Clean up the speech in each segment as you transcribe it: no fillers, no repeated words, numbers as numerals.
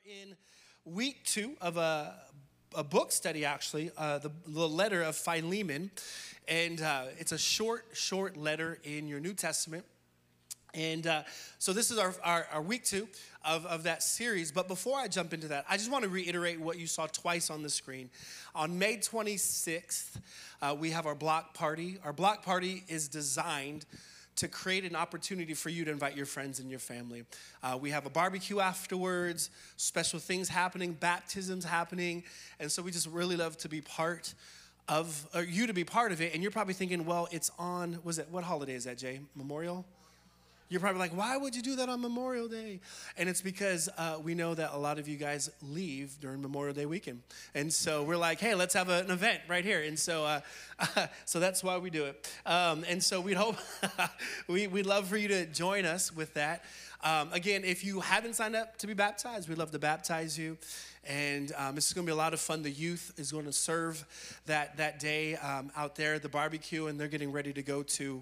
in week 2 of a book study, actually, the letter of Philemon. And it's a short letter in your New Testament. And so this is our week 2 of that series. But before I jump into that, I just want to reiterate what you saw twice on the screen. On May 26th, we have our block party. Our block party is designed to create an opportunity for you to invite your friends and your family. We have a barbecue afterwards, special things happening, baptisms happening. And so we just really love to be part of, or you to be part of it. And you're probably thinking, well, it's on, what holiday is that, Jay? Memorial? You're probably like, why would you do that on Memorial Day? And it's because we know that a lot of you guys leave during Memorial Day weekend. And so we're like, hey, let's have an event right here. And so so that's why we do it. And so we'd hope, we'd love for you to join us with that. Again, if you haven't signed up to be baptized, we'd love to baptize you. And this is going to be a lot of fun. The youth is going to serve that day out there at the barbecue, and they're getting ready to go to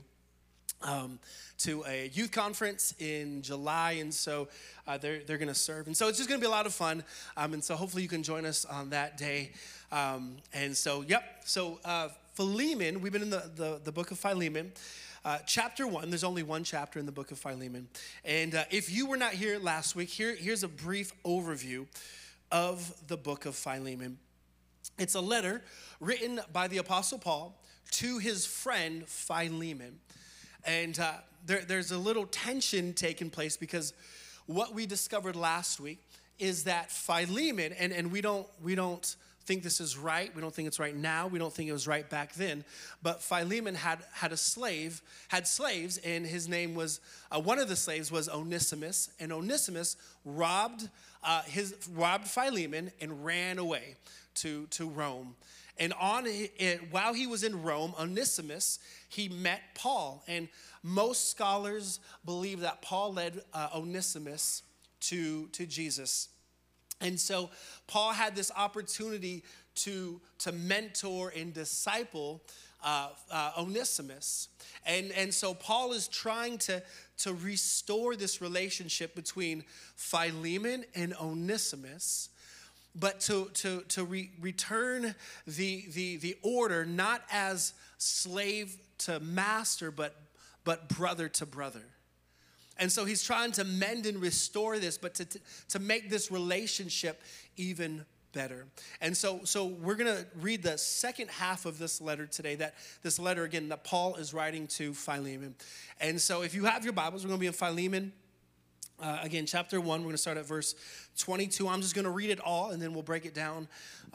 a youth conference in July, and so they're going to serve. And so it's just going to be a lot of fun, and so hopefully you can join us on that day. And so, Philemon, we've been in the book of Philemon. Chapter 1, there's only one chapter in the book of Philemon. And if you were not here last week, here's a brief overview of the book of Philemon. It's a letter written by the Apostle Paul to his friend Philemon. And there's a little tension taking place because what we discovered last week is that Philemon, and we don't think this is right. We don't think it's right now. We don't think it was right back then. But Philemon had slaves, and his name was, one of the slaves was Onesimus. And Onesimus robbed Philemon and ran away to Rome. And while he was in Rome, Onesimus, he met Paul. And most scholars believe that Paul led Onesimus to Jesus. And so Paul had this opportunity to mentor and disciple Onesimus. And so Paul is trying to restore this relationship between Philemon and Onesimus, but to return the order not as slave to master, but brother to brother. And so he's trying to mend and restore this, but to make this relationship even better. And so we're going to read the second half of this letter today, this letter again that Paul is writing to Philemon. And so if you have your Bibles, we're going to be in Philemon. Again, chapter 1, we're going to start at verse 22. I'm just going to read it all, and then we'll break it down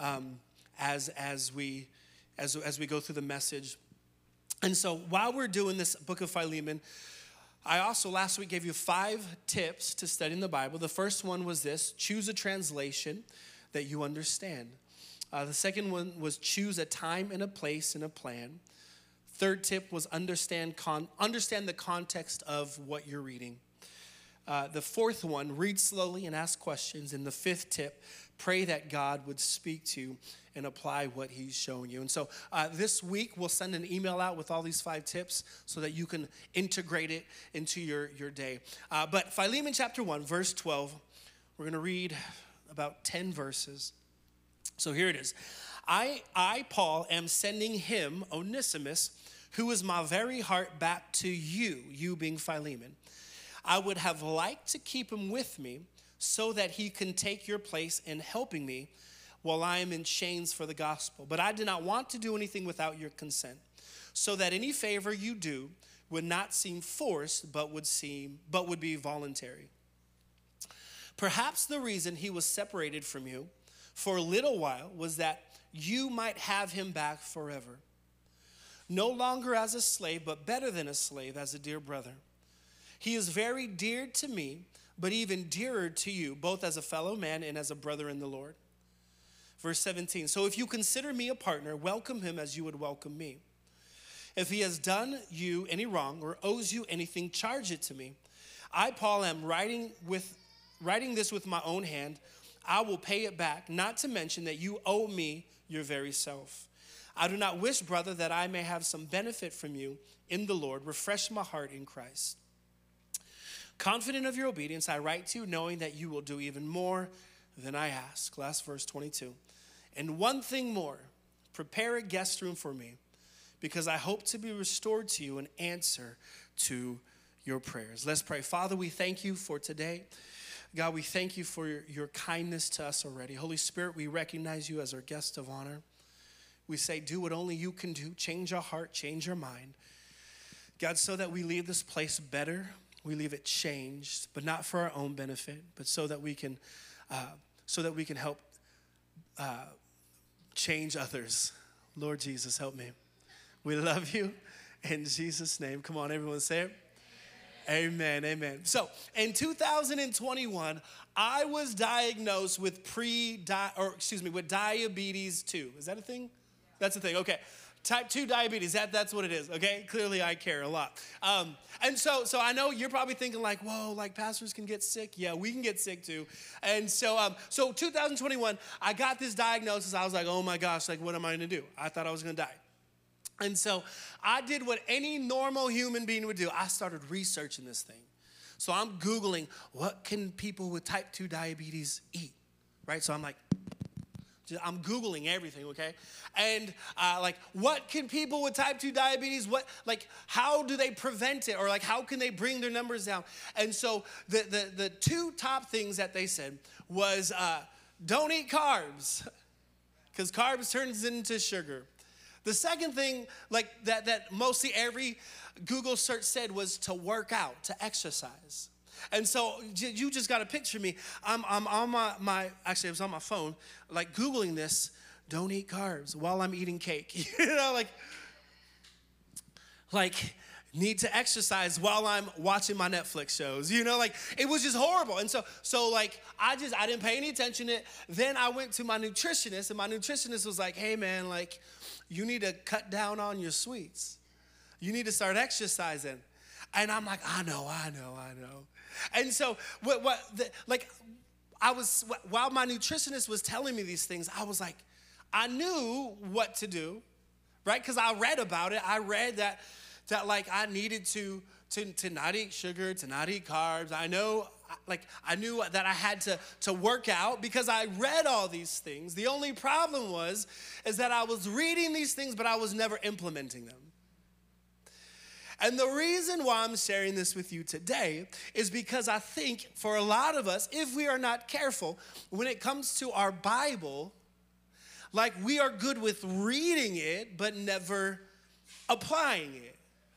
as we go through the message. And so while we're doing this book of Philemon, I also last week gave you 5 tips to studying the Bible. The first one was this: choose a translation that you understand. The second one was choose a time and a place and a plan. Third tip was understand the context of what you're reading. The fourth one, read slowly and ask questions. And the fifth tip, pray that God would speak to you and apply what he's showing you. And so this week, we'll send an email out with all these 5 tips so that you can integrate it into your day. But Philemon chapter 1, verse 12, we're going to read about 10 verses. So here it is. I, Paul, am sending him, Onesimus, who is my very heart, back to you being Philemon. I would have liked to keep him with me so that he can take your place in helping me while I am in chains for the gospel. But I did not want to do anything without your consent, so that any favor you do would not seem forced, but would be voluntary. Perhaps the reason he was separated from you for a little while was that you might have him back forever. No longer as a slave, but better than a slave, as a dear brother. He is very dear to me, but even dearer to you, both as a fellow man and as a brother in the Lord. Verse 17, so if you consider me a partner, welcome him as you would welcome me. If he has done you any wrong or owes you anything, charge it to me. I, Paul, am writing this with my own hand. I will pay it back, not to mention that you owe me your very self. I do not wish, brother, that I may have some benefit from you in the Lord. Refresh my heart in Christ. Confident of your obedience, I write to you, knowing that you will do even more then I ask. Last verse, 22. And one thing more, prepare a guest room for me, because I hope to be restored to you and answer to your prayers. Let's pray. Father, we thank you for today. God, we thank you for your kindness to us already. Holy Spirit, we recognize you as our guest of honor. We say, do what only you can do. Change our heart, change our mind. God, so that we leave this place better, we leave it changed, but not for our own benefit, but so that we can help change others. Lord Jesus, help me. We love you in Jesus' name. Come on, everyone, say it. Amen, amen. So in 2021, I was diagnosed with with diabetes 2. Is that a thing? That's a thing. Okay. Type 2 diabetes, that's what it is, okay? Clearly I care a lot. And so I know you're probably thinking like, whoa, like pastors can get sick. Yeah, we can get sick too. And so 2021, I got this diagnosis. I was like, oh my gosh, like what am I gonna do? I thought I was gonna die. And so I did what any normal human being would do. I started researching this thing. So I'm Googling, what can people with type 2 diabetes eat, right? So I'm Googling everything, okay? And what can people with type 2 diabetes, how do they prevent it? Or how can they bring their numbers down? And so the two top things that they said was don't eat carbs, because carbs turns into sugar. The second thing that mostly every Google search said was to work out, to exercise. And so you just got to picture me. I'm on actually it was on my phone, Googling this, don't eat carbs while I'm eating cake. Need to exercise while I'm watching my Netflix shows. It was just horrible. And so I didn't pay any attention to it. Then I went to my nutritionist, and my nutritionist was like, hey man, you need to cut down on your sweets. You need to start exercising. And I'm like, I know. And so while my nutritionist was telling me these things, I was like, I knew what to do, right? Because I read about it. I read that I needed to not eat sugar, to not eat carbs. I knew that I had to work out because I read all these things. The only problem is that I was reading these things, but I was never implementing them. And the reason why I'm sharing this with you today is because I think for a lot of us, if we are not careful, when it comes to our Bible, we are good with reading it, but never applying it.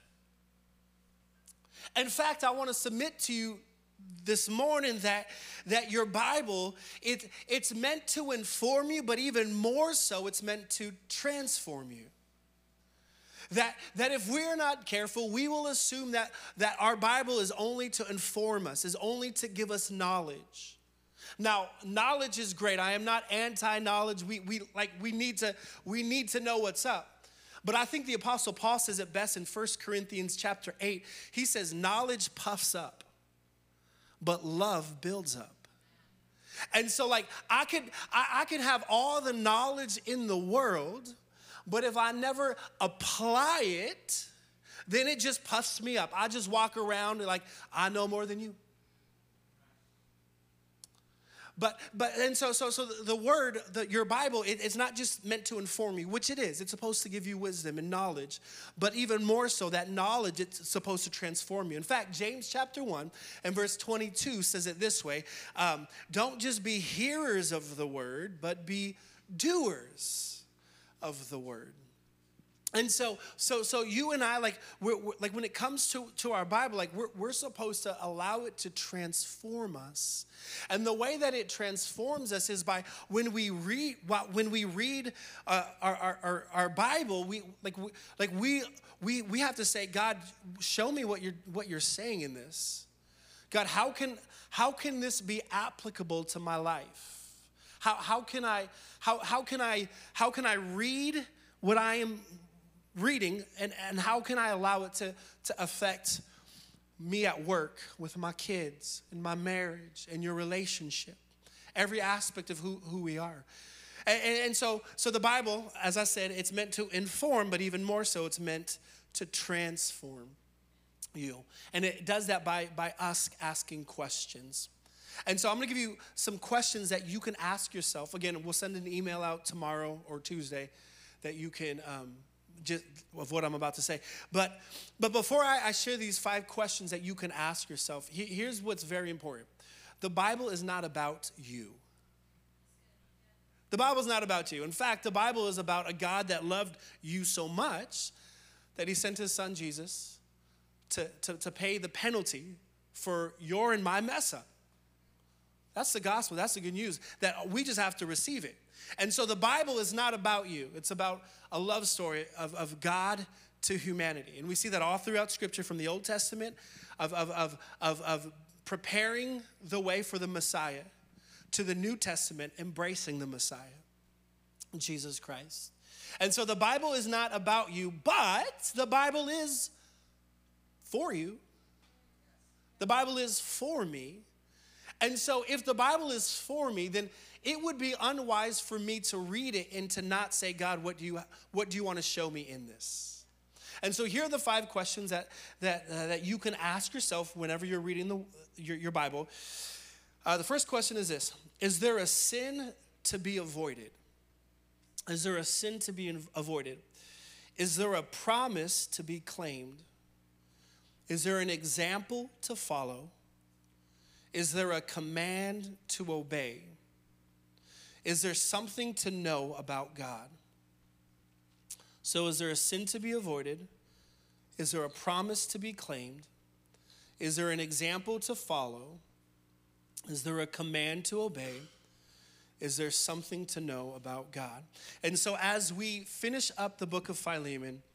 In fact, I want to submit to you this morning that your Bible, it's meant to inform you, but even more so, it's meant to transform you. That if we're not careful, we will assume that our Bible is only to inform us, is only to give us knowledge. Now, knowledge is great. I am not anti-knowledge. We need to know what's up. But I think the Apostle Paul says it best in 1 Corinthians chapter 8. He says, knowledge puffs up, but love builds up. And so I could have all the knowledge in the world, but if I never apply it, then it just puffs me up. I just walk around I know more than you. So the word, your Bible, it's not just meant to inform you, which it is. It's supposed to give you wisdom and knowledge, but even more so, that knowledge, it's supposed to transform you. In fact, James chapter 1 and verse 22 says it this way, don't just be hearers of the word, but be doers of the word. And so you and I, we're when it comes to our Bible, we're supposed to allow it to transform us. And the way that it transforms us is by when we read our Bible, we have to say, God, show me what you're saying in this. God, how can this be applicable to my life? How can I read what I am reading, and how can I allow it to affect me at work, with my kids, in my marriage, in your relationship, every aspect of who we are. And so the Bible, as I said, it's meant to inform, but even more so, it's meant to transform you. And it does that by us asking questions. And so I'm going to give you some questions that you can ask yourself. Again, we'll send an email out tomorrow or Tuesday that you can just of what I'm about to say. But before I share these 5 questions that you can ask yourself, here's what's very important. The Bible is not about you. The Bible is not about you. In fact, the Bible is about a God that loved you so much that he sent his son Jesus to pay the penalty for your and my mess up. That's the gospel. That's the good news, that we just have to receive it. And so the Bible is not about you. It's about a love story of God to humanity. And we see that all throughout Scripture, from the Old Testament, of preparing the way for the Messiah, to the New Testament, embracing the Messiah, Jesus Christ. And so the Bible is not about you, but the Bible is for you. The Bible is for me. And so if the Bible is for me, then it would be unwise for me to read it and to not say, God, what do you want to show me in this? And so here are the 5 questions that you can ask yourself whenever you're reading your Bible. The first question is this: is there a sin to be avoided? Is there a sin to be avoided? Is there a promise to be claimed? Is there an example to follow? Is there a command to obey? Is there something to know about God? So is there a sin to be avoided? Is there a promise to be claimed? Is there an example to follow? Is there a command to obey? Is there something to know about God? And so as we finish up the book of Philemon,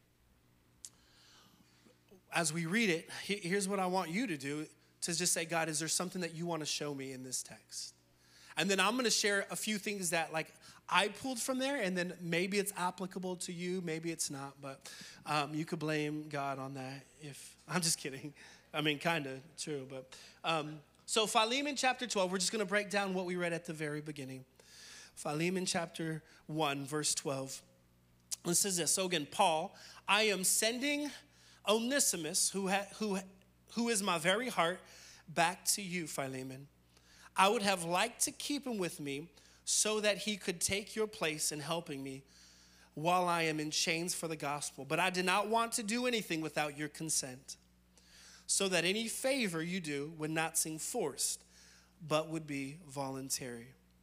as we read it, here's what I want you to do, to just say, God, is there something that you want to show me in this text? And then I'm going to share a few things that I pulled from there, and then maybe it's applicable to you, maybe it's not, but you could blame God on that I'm just kidding. I mean, kind of true, but so Philemon chapter 12, we're just going to break down what we read at the very beginning. Philemon chapter 1, verse 12. It says this: so again, Paul, I am sending Onesimus, who is my very heart, back to you, Philemon. I would have liked to keep him with me so that he could take your place in helping me while I am in chains for the gospel. But I did not want to do anything without your consent, so that any favor you do would not seem forced, but would be voluntary.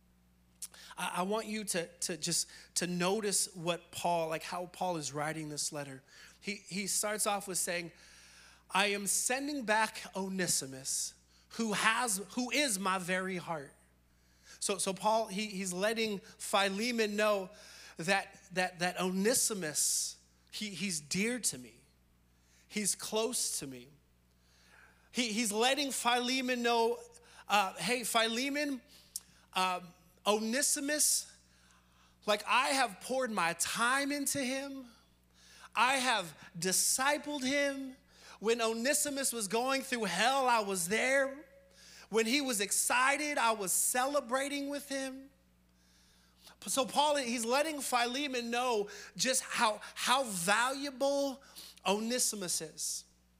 I want you to notice what Paul, how Paul is writing this letter. He starts off with saying, I am sending back Onesimus, who is my very heart. So Paul, he's letting Philemon know that Onesimus, he's dear to me. He's close to me. He's letting Philemon know, hey, Philemon, Onesimus, I have poured my time into him. I have discipled him. When Onesimus was going through hell, I was there. When he was excited, I was celebrating with him. So Paul, he's letting Philemon know just how valuable Onesimus is.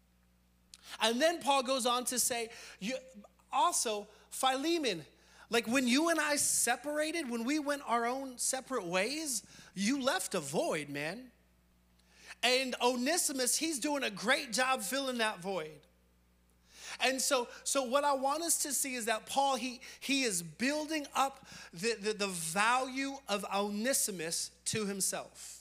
And then Paul goes on to say, also, Philemon, when you and I separated, when we went our own separate ways, you left a void, man. And Onesimus, he's doing a great job filling that void. And so what I want us to see is that Paul, he is building up the value of Onesimus to himself.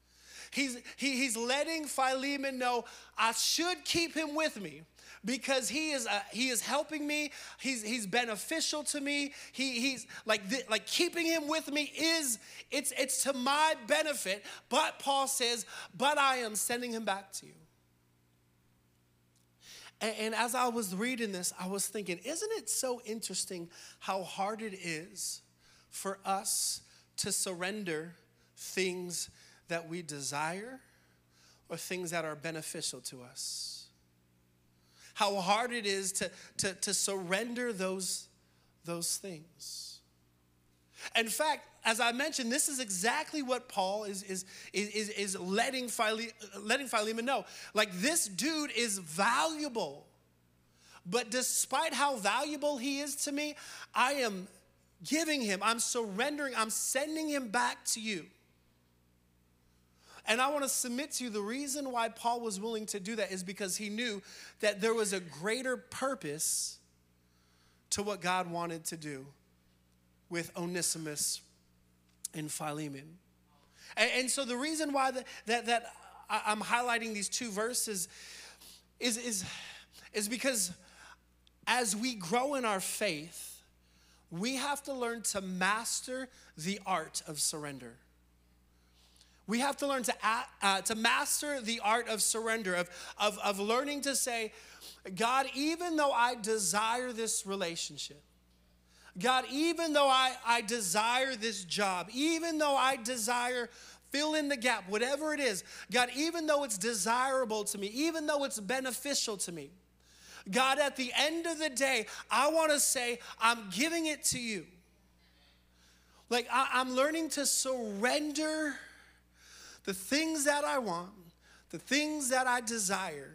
He's letting Philemon know, I should keep him with me, because he is helping me. He's beneficial to me. He's keeping him with me it's to my benefit. But Paul says, but I am sending him back to you. And as I was reading this, I was thinking, isn't it so interesting how hard it is for us to surrender things that we desire or things that are beneficial to us? How hard it is to surrender those things. In fact, as I mentioned, this is exactly what Paul is letting Philemon know. This dude is valuable. But despite how valuable he is to me, I am giving him, I'm surrendering, I'm sending him back to you. And I want to submit to you, the reason why Paul was willing to do that is because he knew that there was a greater purpose to what God wanted to do with Onesimus and Philemon. And so the reason why that I'm highlighting these two verses is because as we grow in our faith, we have to learn to master the art of surrender. We have to learn to master the art of surrender, of learning to say, God, even though I desire this relationship, God, even though I desire this job, even though I desire, fill in the gap, whatever it is, God, even though it's desirable to me, even though it's beneficial to me, God, at the end of the day, I want to say, I'm giving it to you. Like, I'm learning to surrender the things that I want, the things that I desire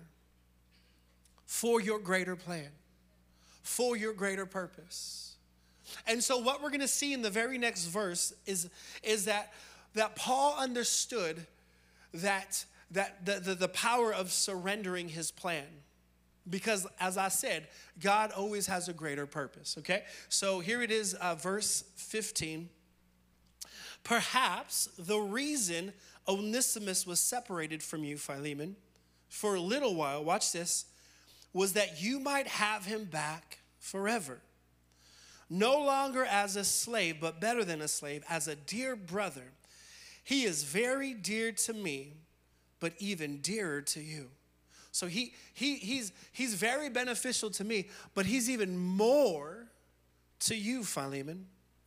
for your greater plan, for your greater purpose. And so what we're going to see in the very next verse is that Paul understood that the power of surrendering his plan. Because as I said, God always has a greater purpose, okay? So here it is, verse 15. Perhaps the reason Onesimus was separated from you, Philemon, for a little while, watch this, was that you might have him back forever. No longer as a slave, but better than a slave, as a dear brother. He is very dear to me, but even dearer to you. So he's very beneficial to me, but he's even more to you, Philemon.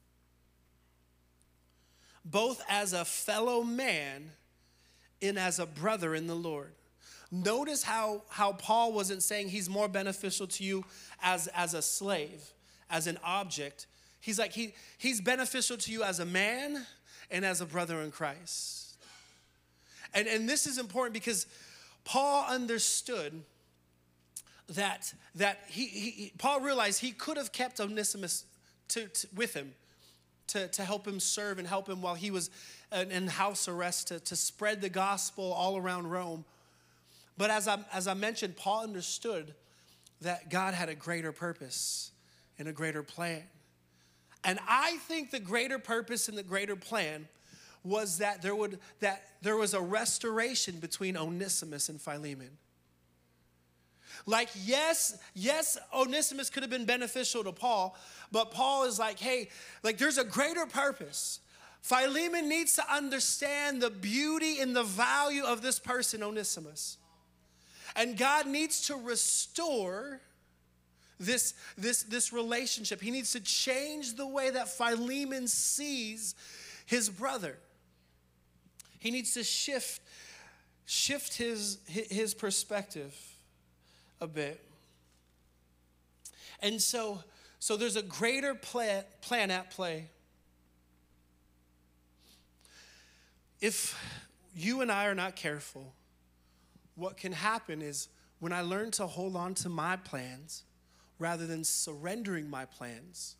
Both as a fellow man and as a brother in the Lord. Notice how Paul wasn't saying he's more beneficial to you as a slave, as an object. He's like, he's beneficial to you as a man and as a brother in Christ. And this is important because Paul understood that Paul realized he could have kept Onesimus with him to help him serve and help him while he was in house arrest to spread the gospel all around Rome. But as I mentioned, Paul understood that God had a greater purpose and a greater plan. And I think the greater purpose and the greater plan was that there was a restoration between Onesimus and Philemon. Like, yes, Onesimus could have been beneficial to Paul, but Paul is like, hey, like there's a greater purpose. Philemon needs to understand the beauty and the value of this person, Onesimus. And God needs to restore this relationship. He needs to change the way that Philemon sees his brother. He needs to shift his perspective a bit. And so there's a greater plan at play. If you and I are not careful, what can happen is when I learn to hold on to my plans rather than surrendering my plans,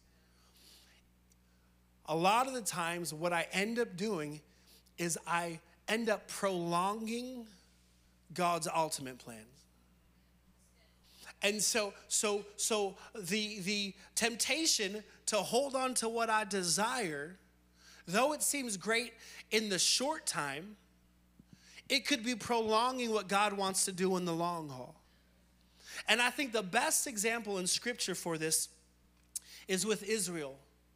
a lot of the times what I end up doing is I end up prolonging God's ultimate plan. And so the temptation to hold on to what I desire, though it seems great in the short time, it could be prolonging what God wants to do in the long haul. And I think the best example in Scripture for this is with Israel.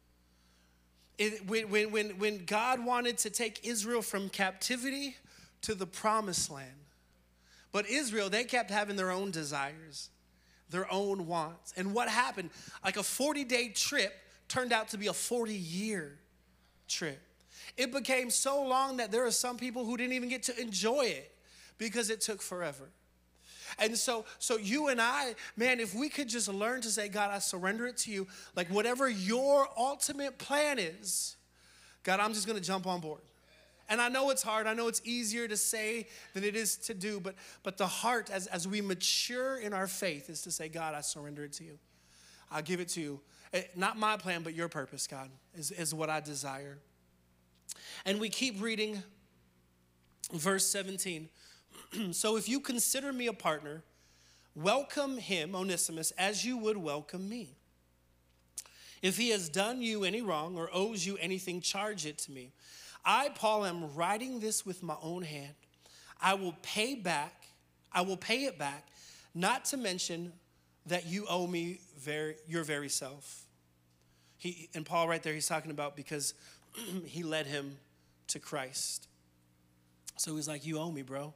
When God wanted to take Israel from captivity to the promised land. But Israel, they kept having their own desires, their own wants. And what happened? Like a 40-day trip turned out to be a 40-year trip. It became so long that there are some people who didn't even get to enjoy it because it took forever. And so you and I, man, if we could just learn to say, God, I surrender it to you. Like whatever your ultimate plan is, God, I'm just going to jump on board. And I know it's hard. I know it's easier to say than it is to do. But the heart, as we mature in our faith, is to say, God, I surrender it to you. I'll give it to you. Not my plan, but your purpose, God, is what I desire. And we keep reading verse 17. So if you consider me a partner, welcome him, Onesimus, as you would welcome me. If he has done you any wrong or owes you anything, charge it to me. I, Paul, am writing this with my own hand. I will pay it back, not to mention that you owe me your very self. And Paul right there, he's talking about because he led him to Christ. So he's like, you owe me, bro.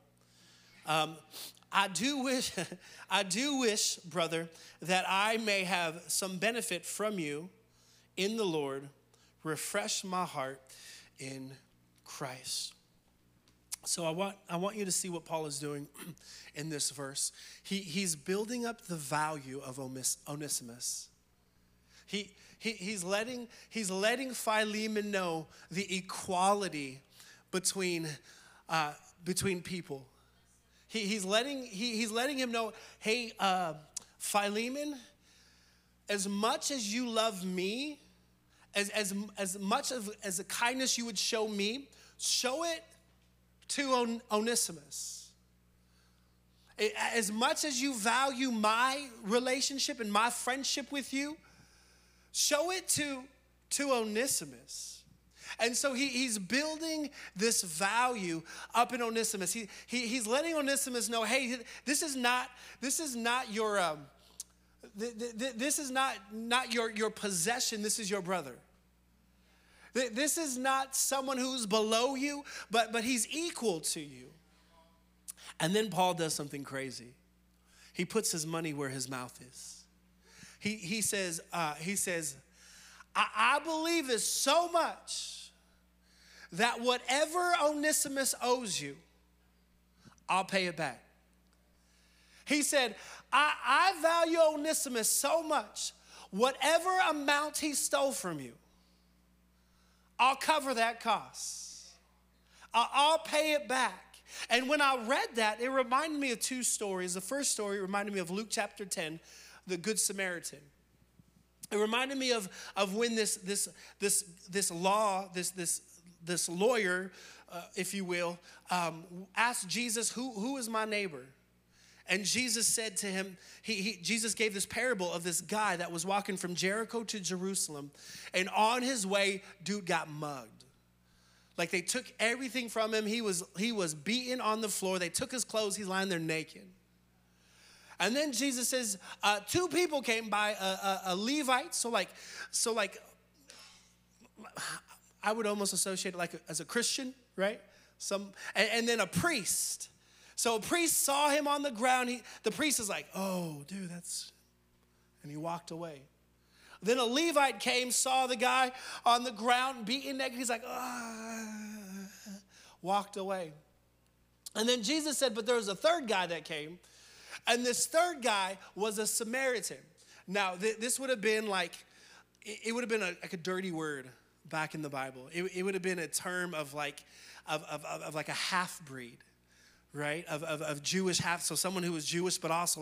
I do wish, brother, that I may have some benefit from you in the Lord. Refresh my heart in Christ. So I want you to see what Paul is doing in this verse. He's building up the value of Onesimus. He's letting Philemon know the equality between people. He's letting him know, hey, Philemon, as much as you love me, as much as a kindness you would show me, show it to Onesimus. As much as you value my relationship and my friendship with you, show it to Onesimus. And so he's building this value up in Onesimus. He's letting Onesimus know, hey, this is not your your possession. This is your brother. This is not someone who's below you, but he's equal to you. And then Paul does something crazy. He puts his money where his mouth is. He says, I believe this so much that whatever Onesimus owes you, I'll pay it back. He said, I value Onesimus so much, whatever amount he stole from you, I'll cover that cost. I'll pay it back. And when I read that, it reminded me of two stories. The first story reminded me of Luke chapter 10, the Good Samaritan. It reminded me of when this lawyer, if you will, asked Jesus, who is my neighbor? And Jesus said to him, Jesus gave this parable of this guy that was walking from Jericho to Jerusalem. And on his way, dude got mugged. Like they took everything from him. He was beaten on the floor. They took his clothes. He's lying there naked. And then Jesus says, two people came by, a Levite. So like, I would almost associate it as a Christian, right? And then a priest. So a priest saw him on the ground. The priest is like, oh, dude, and he walked away. Then a Levite came, saw the guy on the ground, beaten naked. He's like, walked away. And then Jesus said, but there was a third guy that came. And this third guy was a Samaritan. Now, this would have been it would have been like a dirty word back in the Bible. It would have been a term of like a half-breed, right? Of Jewish half, so someone who was Jewish, but also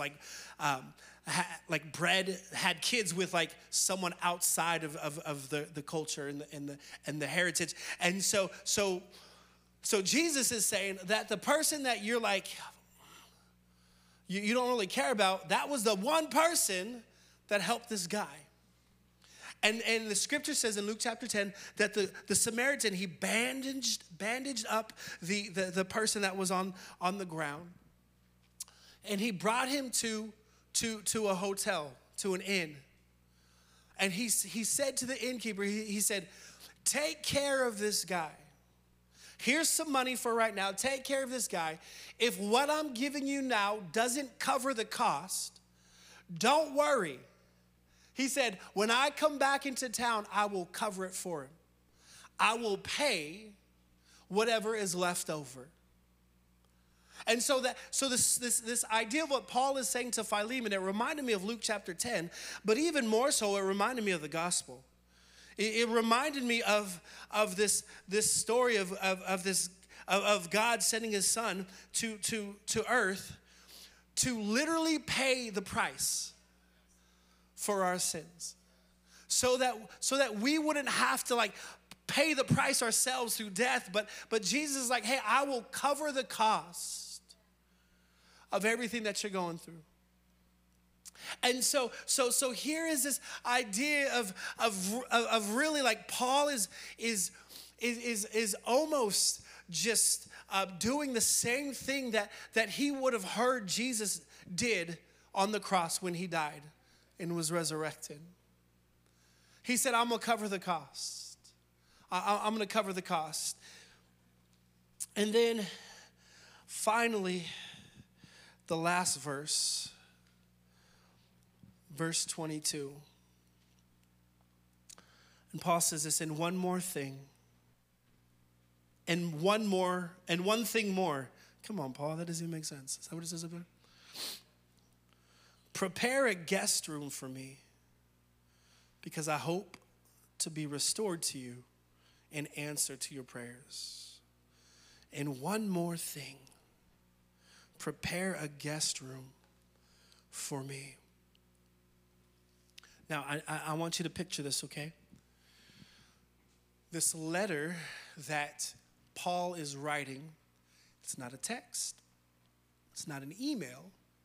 had kids with like someone outside of the culture and the heritage. And so Jesus is saying that the person that you're like, you don't really care about, that was the one person that helped this guy. And the scripture says in Luke chapter 10 that the Samaritan, he bandaged up the person that was on the ground. And he brought him to a hotel, to an inn. And he said to the innkeeper, he said, take care of this guy. Here's some money for right now. Take care of this guy. If what I'm giving you now doesn't cover the cost, don't worry. He said, when I come back into town, I will cover it for him. I will pay whatever is left over. And so this idea of what Paul is saying to Philemon, it reminded me of Luke chapter 10, but even more so, it reminded me of the gospel. It reminded me of this story of God sending his son to earth to literally pay the price for our sins. So that we wouldn't have to like pay the price ourselves through death, but Jesus is like, hey, I will cover the cost of everything that you're going through. And so here is this idea of really like Paul is almost just doing the same thing that he would have heard Jesus did on the cross when he died and was resurrected. He said, I'm going to cover the cost. I'm going to cover the cost. And then finally, the last verse, verse 22. And Paul says this, and one more thing. And one thing more. Come on, Paul, that doesn't even make sense. Is that what it says up there? Prepare a guest room for me, because I hope to be restored to you in answer to your prayers. And one more thing. Prepare a guest room for me. Now, I want you to picture this, okay? This letter that Paul is writing, it's not a text. It's not an email.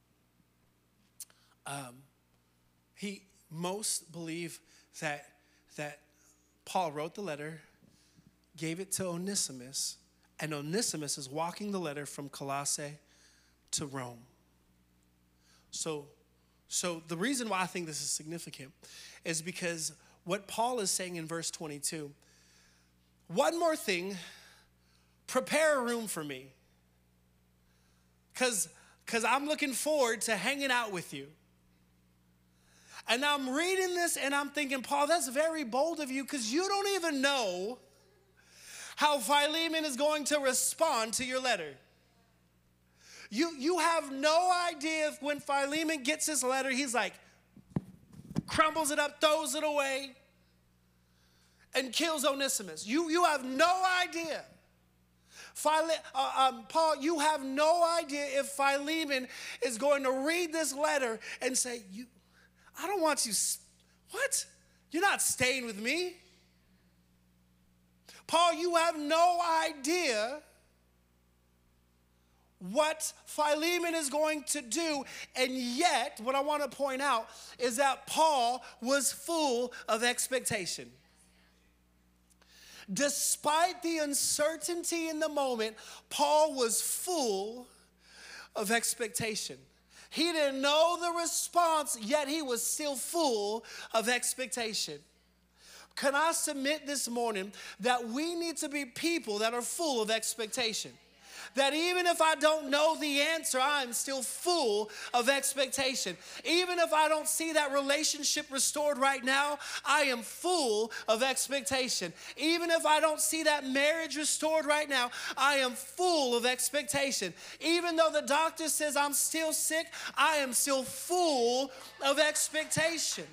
Most believe that Paul wrote the letter, gave it to Onesimus, and Onesimus is walking the letter from Colossae to Rome. So the reason why I think this is significant is because what Paul is saying in verse 22, one more thing, prepare a room for me. Because I'm looking forward to hanging out with you. And I'm reading this and I'm thinking, Paul, that's very bold of you, because you don't even know how Philemon is going to respond to your letter. You have no idea if when Philemon gets his letter, he's like, crumbles it up, throws it away, and kills Onesimus. You have no idea. Paul, you have no idea if Philemon is going to read this letter and say, I don't want you, what? You're not staying with me. Paul, you have no idea what Philemon is going to do. And yet, what I want to point out is that Paul was full of expectation. Despite the uncertainty in the moment, Paul was full of expectation. He didn't know the response, yet he was still full of expectation. Can I submit this morning that we need to be people that are full of expectation? That even if I don't know the answer, I'm still full of expectation. Even if I don't see that relationship restored right now, I am full of expectation. Even if I don't see that marriage restored right now, I am full of expectation. Even though the doctor says I'm still sick, I am still full of expectation.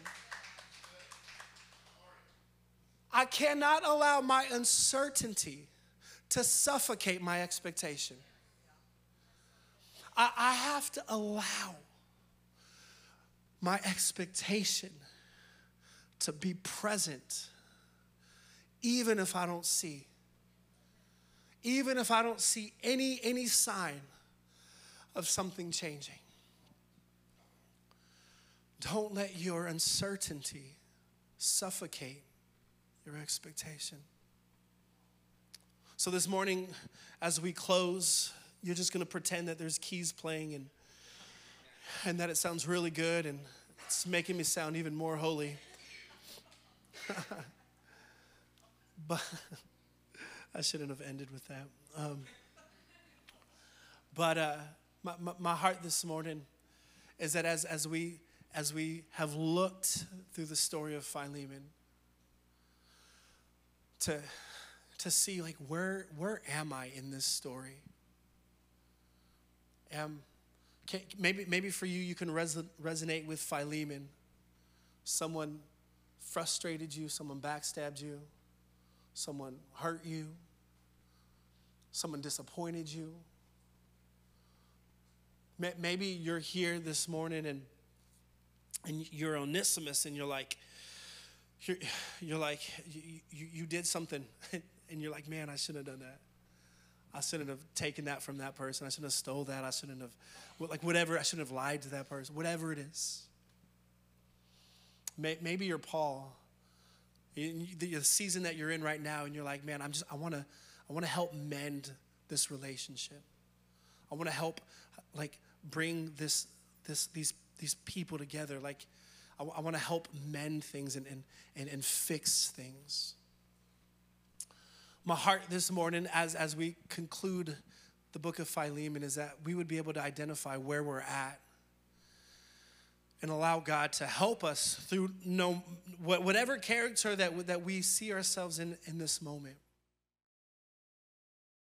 I cannot allow my uncertainty to suffocate my expectation. I have to allow my expectation to be present, even if I don't see. Even if I don't see any sign of something changing. Don't let your uncertainty suffocate your expectation. So this morning, as we close, you're just going to pretend that there's keys playing and that it sounds really good, and it's making me sound even more holy. But I shouldn't have ended with that. My heart this morning is that as we have looked through the story of Philemon, to see, like, where am I in this story? Maybe for you can resonate with Philemon, someone frustrated you, someone backstabbed you, someone hurt you, someone disappointed you. Maybe you're here this morning and you're Onesimus and you're like, you did something and you're like, man, I shouldn't have done that. I shouldn't have taken that from that person. I shouldn't have stole that. I shouldn't have, whatever. I shouldn't have lied to that person. Whatever it is. Maybe you're Paul. The season that you're in right now, and you're like, man, I want to help mend this relationship. I want to help, bring these people together. I want to help mend things and fix things. My heart this morning, as we conclude the book of Philemon, is that we would be able to identify where we're at and allow God to help us through whatever character that we see ourselves in this moment.